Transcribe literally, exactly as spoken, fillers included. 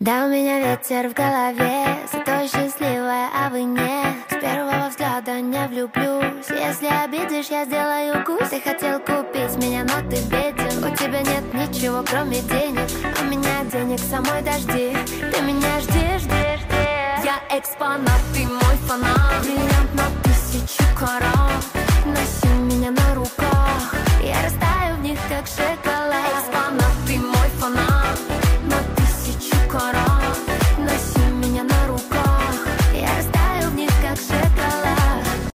Да, у меня ветер в голове, зато счастливая, а вы не. С первого взгляда не влюблюсь. Если обидишь, я сделаю кусь. Ты хотел купить меня, но ты беден. У тебя нет ничего, кроме денег. У меня денег самой дожди. Ты меня жди, жди, жди. Я экспонат, ты мой фанат. Бриллиант на тысячу карат. Носи меня на руках, я растаю в них, как шоколад.